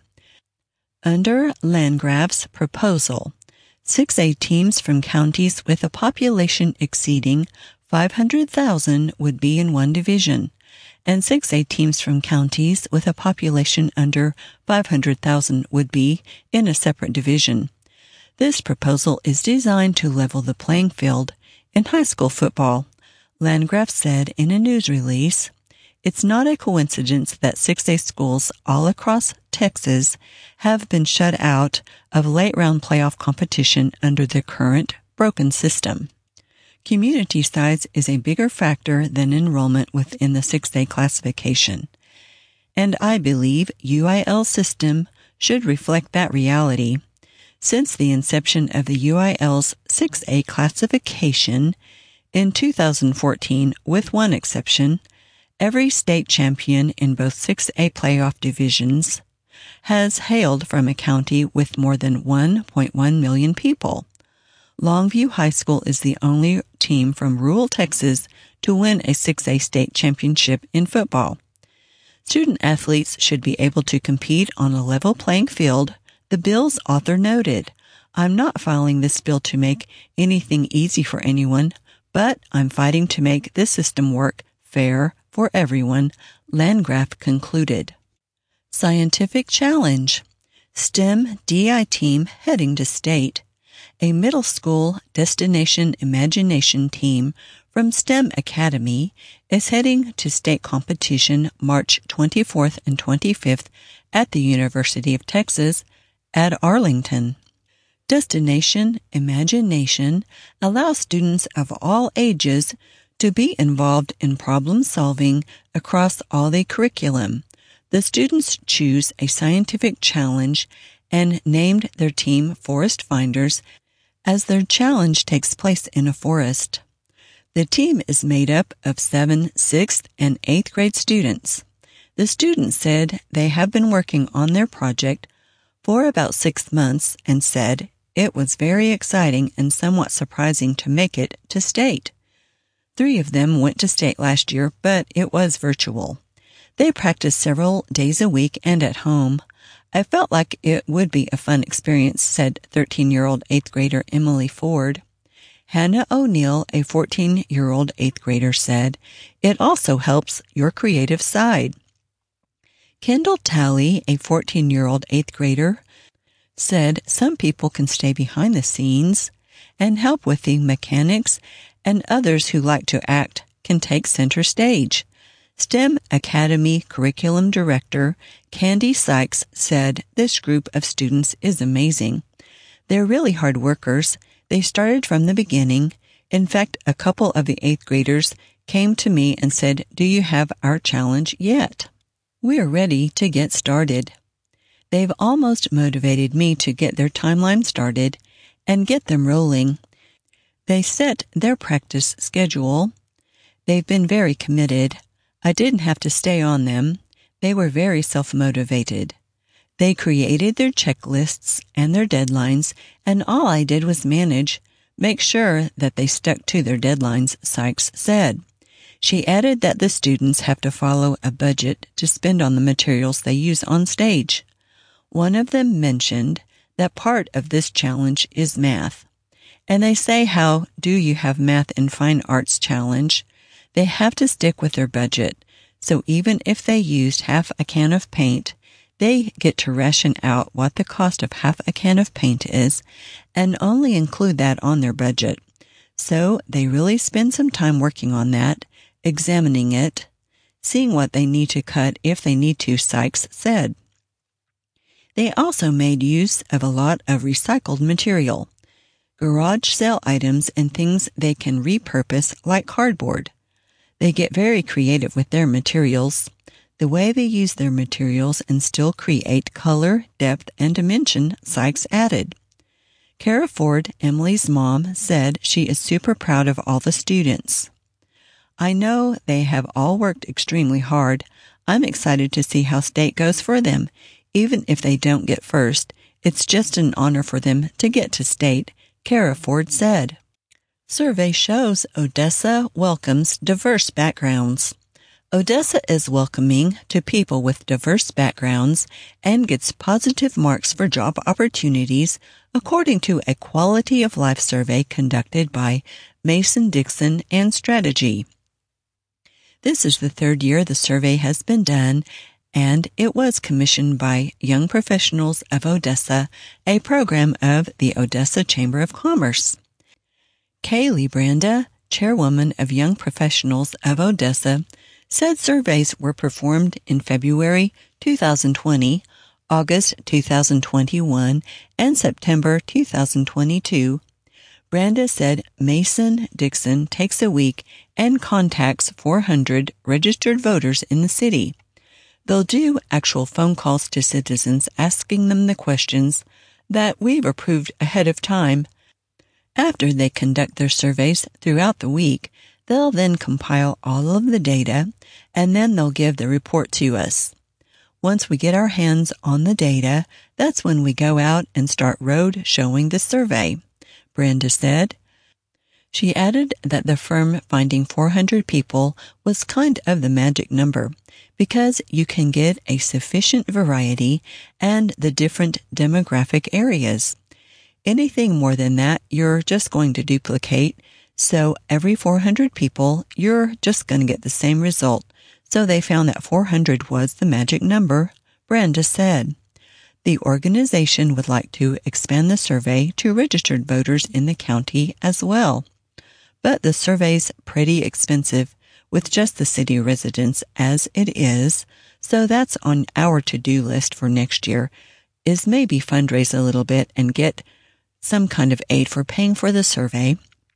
Under Landgraf's proposal, six A teams from counties with a population exceeding five hundred thousand would be in one division, and six A teams from counties with a population under five hundred thousand would be in a separate division. This proposal is designed to level the playing field in high school football, Landgraf said in a news release. It's not a coincidence that six A schools all across Texas have been shut out of late-round playoff competition under the current broken system. Community size is a bigger factor than enrollment within the six A classification, and I believe U I L's system should reflect that reality. Since the inception of the U I L's six A classification in two thousand fourteen, with one exception, every state champion in both six A playoff divisions has hailed from a county with more than one point one million people. Longview High School is the only team from rural Texas to win a six A state championship in football. Student athletes should be able to compete on a level playing field, the bill's author noted. I'm not filing this bill to make anything easy for anyone, but I'm fighting to make this system work fair for everyone, Landgraf concluded. Scientific Challenge. STEM D I team heading to state. A middle school Destination Imagination team from STEM Academy is heading to state competition March twenty-fourth and twenty-fifth at the University of Texas at Arlington. Destination Imagination allows students of all ages to be involved in problem solving across all the curriculum. The students choose a scientific challenge and named their team Forest Finders as their challenge takes place in a forest. The team is made up of seven sixth and eighth grade students. The students said they have been working on their project for about six months and said it was very exciting and somewhat surprising to make it to state. Three of them went to state last year, but it was virtual. They practiced several days a week and at home. I felt like it would be a fun experience, said thirteen-year-old eighth grader Emily Ford. Hannah O'Neill, a fourteen-year-old eighth grader, said, "It also helps your creative side." Kendall Talley, a fourteen-year-old eighth grader, said some people can stay behind the scenes and help with the mechanics, and others who like to act can take center stage. STEM Academy Curriculum Director Candy Sykes said this group of students is amazing. They're really hard workers. They started from the beginning. In fact, a couple of the eighth graders came to me and said, "Do you have our challenge yet? We're ready to get started." They've almost motivated me to get their timeline started and get them rolling. They set their practice schedule. They've been very committed. I didn't have to stay on them. They were very self-motivated. They created their checklists and their deadlines, and all I did was manage, make sure that they stuck to their deadlines, Sykes said. She added that the students have to follow a budget to spend on the materials they use on stage. One of them mentioned that part of this challenge is math, and they say, "How do you have math and fine arts challenge?" They have to stick with their budget, so even if they used half a can of paint, they get to ration out what the cost of half a can of paint is and only include that on their budget. So they really spend some time working on that, examining it, seeing what they need to cut if they need to, Sykes said. They also made use of a lot of recycled material, garage sale items and things they can repurpose like cardboard. They get very creative with their materials. The way they use their materials and still create color, depth, and dimension, Sykes added. Kara Ford, Emily's mom, said she is super proud of all the students. "I know they have all worked extremely hard. I'm excited to see how state goes for them. Even if they don't get first, it's just an honor for them to get to state," Kara Ford said. Survey shows Odessa welcomes diverse backgrounds. Odessa is welcoming to people with diverse backgrounds and gets positive marks for job opportunities, according to a quality of life survey conducted by Mason-Dixon and Strategy. This is the third year the survey has been done, and it was commissioned by Young Professionals of Odessa, a program of the Odessa Chamber of Commerce. Kaylee Branda, chairwoman of Young Professionals of Odessa, said surveys were performed in February two thousand twenty, August two thousand twenty-one, and September two thousand twenty-two. Branda said Mason-Dixon takes a week and contacts four hundred registered voters in the city. They'll do actual phone calls to citizens asking them the questions that we've approved ahead of time. After they conduct their surveys throughout the week, they'll then compile all of the data, and then they'll give the report to us. Once we get our hands on the data, that's when we go out and start road showing the survey, Brenda said. She added that the firm finding four hundred people was kind of the magic number, because you can get a sufficient variety and the different demographic areas. Anything more than that, you're just going to duplicate. So every four hundred people, you're just going to get the same result. So they found that four hundred was the magic number, Brenda said. The organization would like to expand the survey to registered voters in the county as well. But the survey's pretty expensive with just the city residents as it is, so that's on our to-do list for next year, is maybe fundraise a little bit and get some kind of aid for paying for the survey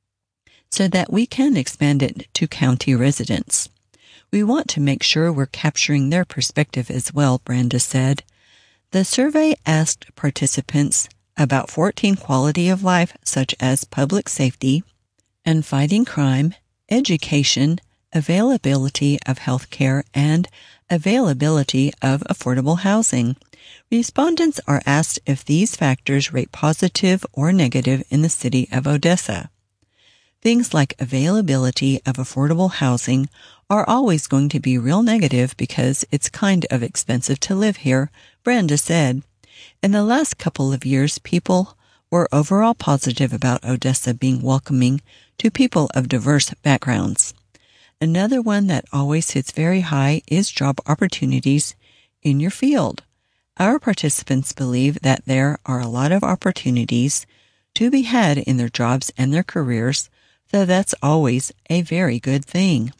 so that we can expand it to county residents. We want to make sure we're capturing their perspective as well, Brenda said. The survey asked participants about fourteen quality of life such as public safety and fighting crime, education, availability of health care, and availability of affordable housing. Respondents are asked if these factors rate positive or negative in the city of Odessa. Things like availability of affordable housing are always going to be real negative because it's kind of expensive to live here, Brenda said. In the last couple of years, people were overall positive about Odessa being welcoming to people of diverse backgrounds. Another one that always hits very high is job opportunities in your field. Our participants believe that there are a lot of opportunities to be had in their jobs and their careers, so that's always a very good thing.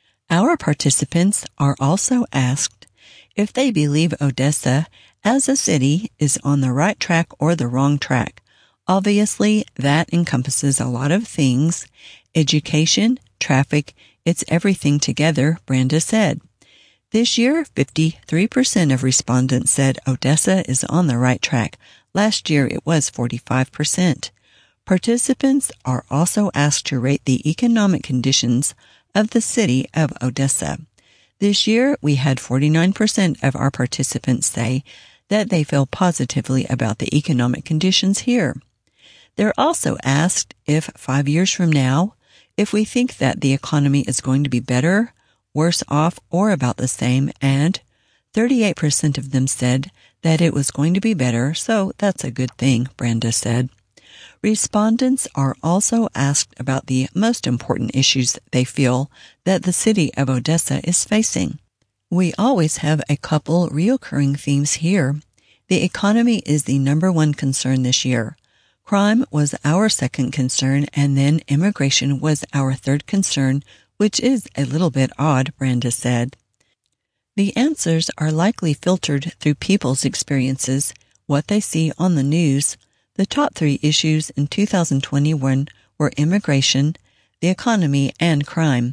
Our participants are also asked if they believe Odessa as a city is on the right track or the wrong track. Obviously, that encompasses a lot of things. Education, traffic, it's everything together, Brenda said. This year, fifty-three percent of respondents said Odessa is on the right track. Last year, it was forty-five percent. Participants are also asked to rate the economic conditions of the city of Odessa. This year, we had forty-nine percent of our participants say that they feel positively about the economic conditions here. They're also asked if five years from now, if we think that the economy is going to be better, worse off, or about the same, and thirty-eight percent of them said that it was going to be better, so that's a good thing, Brenda said. Respondents are also asked about the most important issues they feel that the city of Odessa is facing. We always have a couple recurring themes here. The economy is the number one concern this year. Crime was our second concern, and then immigration was our third concern, which is a little bit odd, Brenda said. The answers are likely filtered through people's experiences, what they see on the news. The top three issues in two thousand twenty-one were immigration, the economy, and crime.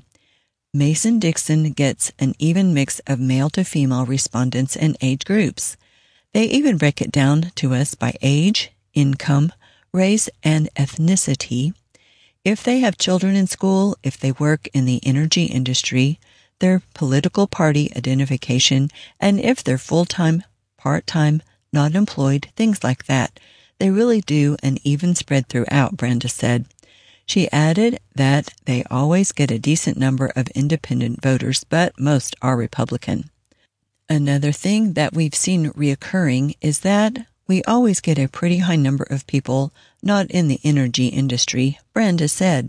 Mason-Dixon gets an even mix of male to female respondents and age groups. They even break it down to us by age, income, race, and ethnicity. If they have children in school, if they work in the energy industry, their political party identification, and if they're full-time, part-time, not employed, things like that. They really do an even spread throughout, Brenda said. She added that they always get a decent number of independent voters, but most are Republican. Another thing that we've seen reoccurring is that we always get a pretty high number of people not in the energy industry, Brenda said.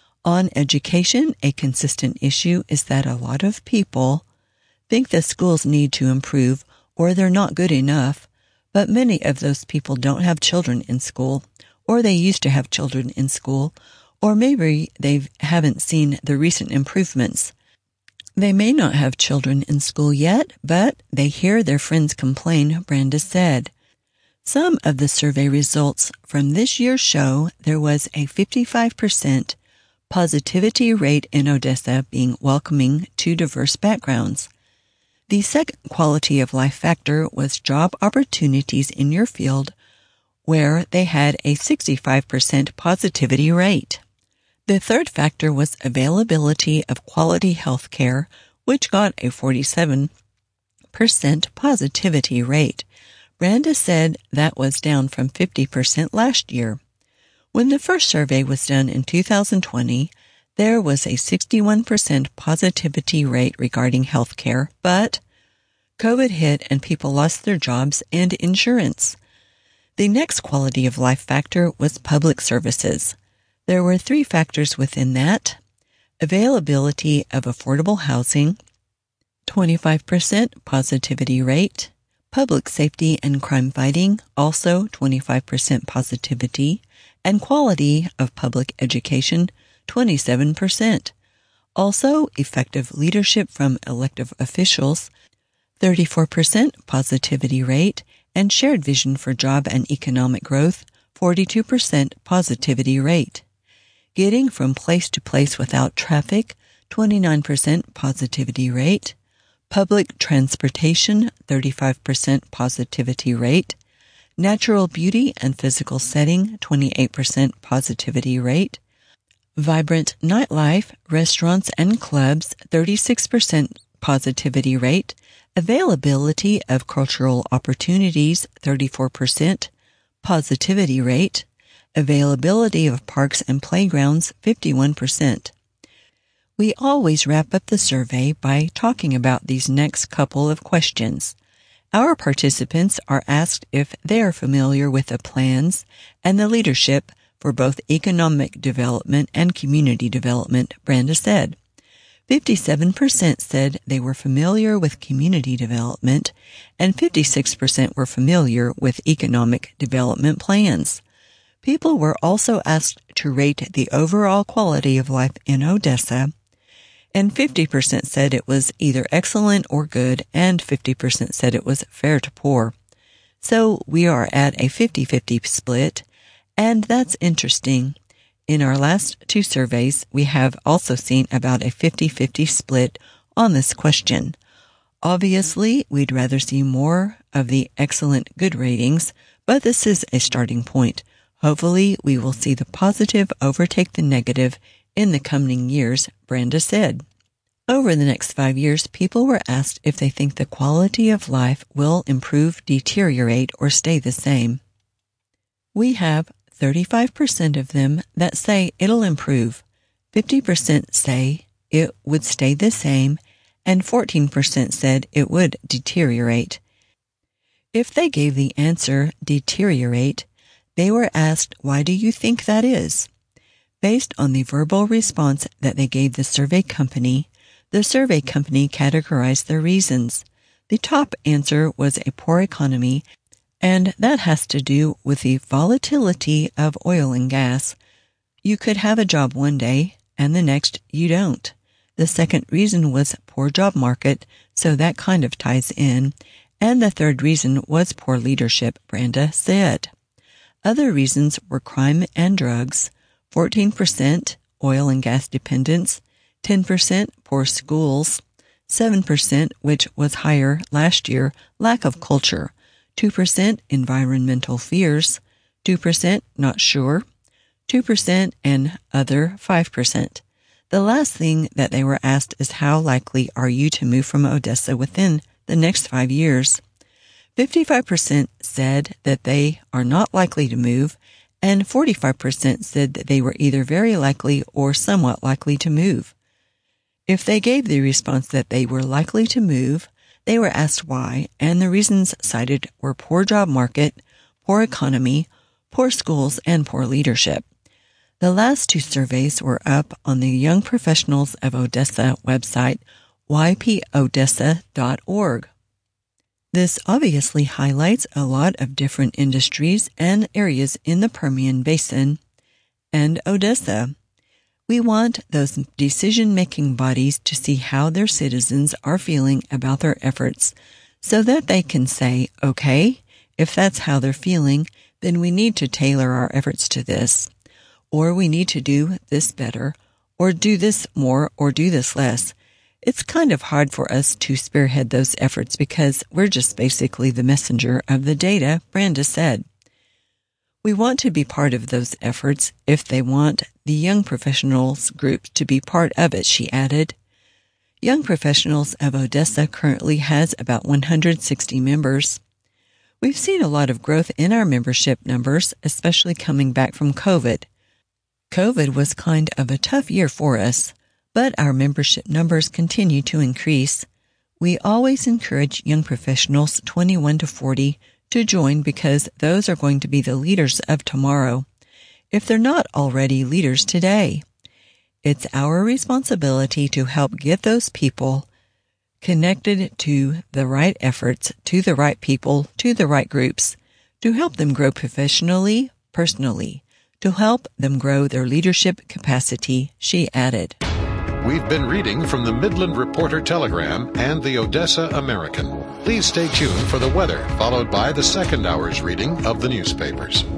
On education, a consistent issue is that a lot of people think the schools need to improve or they're not good enough, but many of those people don't have children in school, or they used to have children in school, or maybe they haven't seen the recent improvements. They may not have children in school yet, but they hear their friends complain, Brenda said. Some of the survey results from this year show there was a fifty-five percent positivity rate in Odessa being welcoming to diverse backgrounds. The second quality of life factor was job opportunities in your field, where they had a sixty-five percent positivity rate. The third factor was availability of quality health care, which got a forty-seven percent positivity rate. Brenda said that was down from fifty percent last year. When the first survey was done in two thousand twenty, there was a sixty-one percent positivity rate regarding health care, but COVID hit and people lost their jobs and insurance. The next quality of life factor was public services. There were three factors within that. Availability of affordable housing, twenty-five percent positivity rate. Public safety and crime fighting, also twenty-five percent positivity. And quality of public education, twenty-seven percent. Also, effective leadership from elected officials, thirty-four percent positivity rate, and shared vision for job and economic growth, forty-two percent positivity rate. Getting from place to place without traffic, twenty-nine percent positivity rate. Public transportation, thirty-five percent positivity rate. Natural beauty and physical setting, twenty-eight percent positivity rate. Vibrant nightlife, restaurants and clubs, thirty-six percent positivity rate. Availability of cultural opportunities, thirty-four percent positivity rate. Availability of parks and playgrounds, fifty-one percent. We always wrap up the survey by talking about these next couple of questions. Our participants are asked if they are familiar with the plans and the leadership for both economic development and community development, Brenda said. fifty-seven percent said they were familiar with community development, and fifty-six percent were familiar with economic development plans. People were also asked to rate the overall quality of life in Odessa, and fifty percent said it was either excellent or good, and fifty percent said it was fair to poor. So we are at a fifty-fifty split, and that's interesting. In our last two surveys, we have also seen about a fifty-fifty split on this question. Obviously, we'd rather see more of the excellent good ratings, but this is a starting point. Hopefully, we will see the positive overtake the negative in the coming years, Brenda said. Over the next five years, people were asked if they think the quality of life will improve, deteriorate, or stay the same. We have thirty-five percent of them that say it'll improve, fifty percent say it would stay the same, and fourteen percent said it would deteriorate. If they gave the answer deteriorate, they were asked, why do you think that is? Based on the verbal response that they gave the survey company, the survey company categorized their reasons. The top answer was a poor economy, and that has to do with the volatility of oil and gas. You could have a job one day, and the next you don't. The second reason was poor job market, so that kind of ties in. And the third reason was poor leadership, Brenda said. Other reasons were crime and drugs, fourteen percent oil and gas dependence, ten percent poor schools, seven percent, which was higher last year, lack of culture, two percent environmental fears, two percent not sure, two percent and other five percent. The last thing that they were asked is how likely are you to move from Odessa within the next five years? fifty-five percent said that they are not likely to move, and forty-five percent said that they were either very likely or somewhat likely to move. If they gave the response that they were likely to move, they were asked why, and the reasons cited were poor job market, poor economy, poor schools, and poor leadership. The last two surveys were up on the Young Professionals of Odessa website, y p odessa dot org. This obviously highlights a lot of different industries and areas in the Permian Basin and Odessa. We want those decision-making bodies to see how their citizens are feeling about their efforts so that they can say, okay, if that's how they're feeling, then we need to tailor our efforts to this, or we need to do this better, or do this more, or do this less. It's kind of hard for us to spearhead those efforts because we're just basically the messenger of the data, Brenda said. We want to be part of those efforts if they want the Young Professionals group to be part of it, she added. Young Professionals of Odessa currently has about one hundred sixty members. We've seen a lot of growth in our membership numbers, especially coming back from COVID. COVID was kind of a tough year for us, but our membership numbers continue to increase. We always encourage young professionals twenty-one to forty to join because those are going to be the leaders of tomorrow, if they're not already leaders today. It's our responsibility to help get those people connected to the right efforts, to the right people, to the right groups, to help them grow professionally, personally, to help them grow their leadership capacity, she added. We've been reading from the Midland Reporter Telegram and the Odessa American. Please stay tuned for the weather, followed by the second hour's reading of the newspapers.